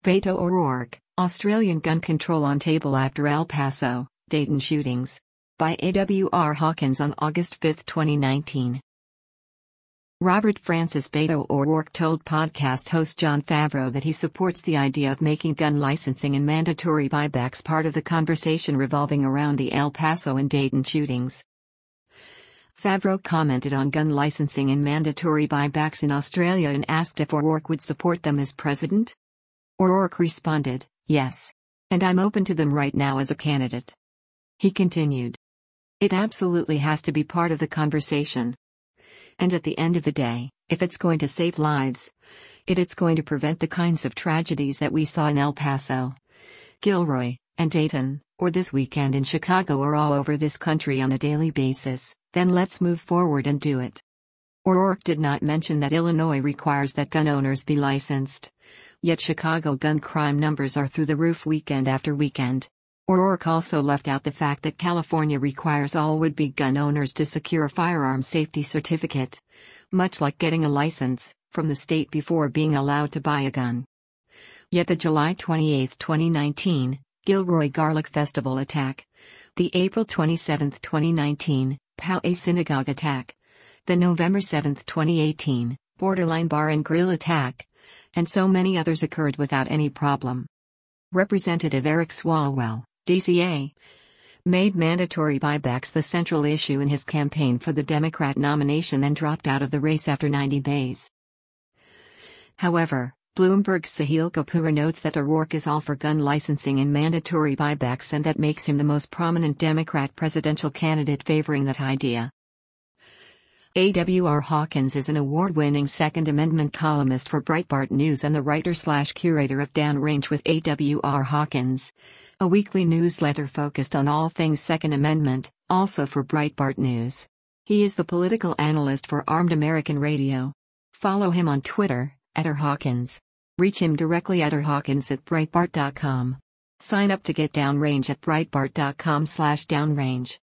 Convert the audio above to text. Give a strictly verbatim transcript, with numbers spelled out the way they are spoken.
Beto O'Rourke, Australian gun control on table after El Paso, Dayton shootings. By A W R Hawkins on August fifth twenty nineteen. Robert Francis Beto O'Rourke told podcast host Jon Favreau that he supports the idea of making gun licensing and mandatory buybacks part of the conversation revolving around the El Paso and Dayton shootings. Favreau commented on gun licensing and mandatory buybacks in Australia and asked if O'Rourke would support them as president. O'Rourke responded, "Yes. And I'm open to them right now as a candidate." He continued, "It absolutely has to be part of the conversation. And at the end of the day, if it's going to save lives, it it's going to prevent the kinds of tragedies that we saw in El Paso, Gilroy, and Dayton, or this weekend in Chicago or all over this country on a daily basis, then let's move forward and do it." O'Rourke did not mention that Illinois requires that gun owners be licensed. Yet Chicago gun crime numbers are through the roof weekend after weekend. O'Rourke also left out the fact that California requires all would-be gun owners to secure a firearm safety certificate, much like getting a license, from the state before being allowed to buy a gun. Yet the July twenty-eighth twenty nineteen, Gilroy Garlic Festival attack, the April twenty-seventh twenty nineteen, Poway Synagogue attack, the November seventh twenty eighteen, Borderline Bar and Grill attack, and so many others occurred without any problem. Representative Eric Swalwell, D C A, made mandatory buybacks the central issue in his campaign for the Democrat nomination, then dropped out of the race after ninety days. However, Bloomberg's Sahil Kapoor notes that O'Rourke is all for gun licensing and mandatory buybacks, and that makes him the most prominent Democrat presidential candidate favoring that idea. A W R Hawkins is an award-winning Second Amendment columnist for Breitbart News and the writer-slash-curator of Downrange with A W R Hawkins, a weekly newsletter focused on all things Second Amendment, also for Breitbart News. He is the political analyst for Armed American Radio. Follow him on Twitter, at R Hawkins. Reach him directly at rhawkins at breitbart dot com. Sign up to get Downrange at breitbart dot com slash downrange.